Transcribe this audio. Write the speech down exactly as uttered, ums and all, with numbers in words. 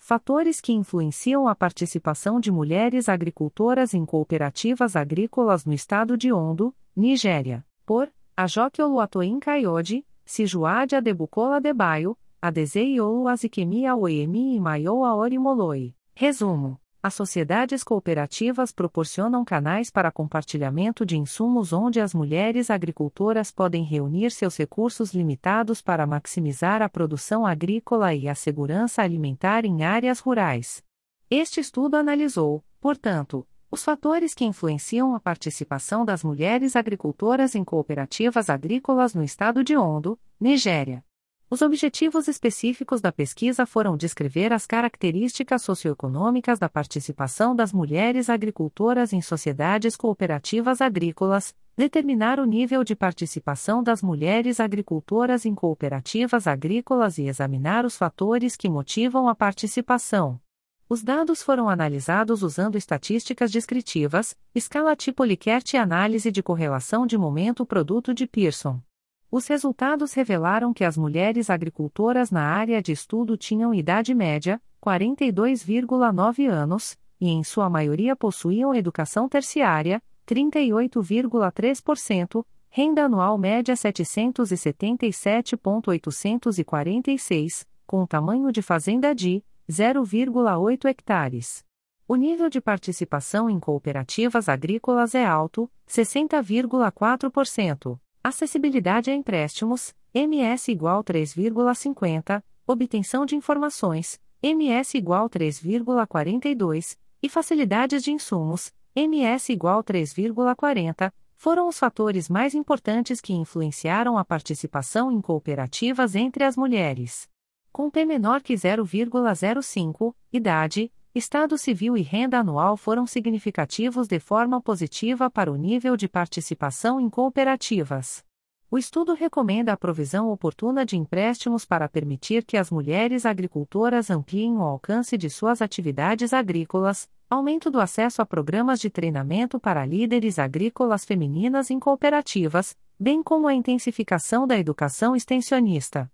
Fatores que influenciam a participação de mulheres agricultoras em cooperativas agrícolas no estado de Ondo, Nigéria. Por Ajoque Oluwatoyin Kayode, Sijuade Adebukola Adebayo, Adezei Oluwazikemi Aoyemi e Mayo Aorimoloi. Resumo: as sociedades cooperativas proporcionam canais para compartilhamento de insumos onde as mulheres agricultoras podem reunir seus recursos limitados para maximizar a produção agrícola e a segurança alimentar em áreas rurais. Este estudo analisou, portanto, os fatores que influenciam a participação das mulheres agricultoras em cooperativas agrícolas no estado de Ondo, Nigéria. Os objetivos específicos da pesquisa foram descrever as características socioeconômicas da participação das mulheres agricultoras em sociedades cooperativas agrícolas, determinar o nível de participação das mulheres agricultoras em cooperativas agrícolas e examinar os fatores que motivam a participação. Os dados foram analisados usando estatísticas descritivas, escala tipo Likert e análise de correlação de momento-produto de Pearson. Os resultados revelaram que as mulheres agricultoras na área de estudo tinham idade média, quarenta e dois vírgula nove anos, e em sua maioria possuíam educação terciária, trinta e oito vírgula três por cento, renda anual média setecentos e setenta e sete mil oitocentos e quarenta e seis, com tamanho de fazenda de zero vírgula oito hectares. O nível de participação em cooperativas agrícolas é alto, sessenta vírgula quatro por cento. Acessibilidade a empréstimos, M S igual três vírgula cinquenta, obtenção de informações, M S igual três vírgula quarenta e dois, e facilidades de insumos, M S igual três vírgula quarenta, foram os fatores mais importantes que influenciaram a participação em cooperativas entre as mulheres. Com P menor que zero vírgula zero cinco, idade, estado civil e renda anual foram significativos de forma positiva para o nível de participação em cooperativas. O estudo recomenda a provisão oportuna de empréstimos para permitir que as mulheres agricultoras ampliem o alcance de suas atividades agrícolas, aumento do acesso a programas de treinamento para líderes agrícolas femininas em cooperativas, bem como a intensificação da educação extensionista.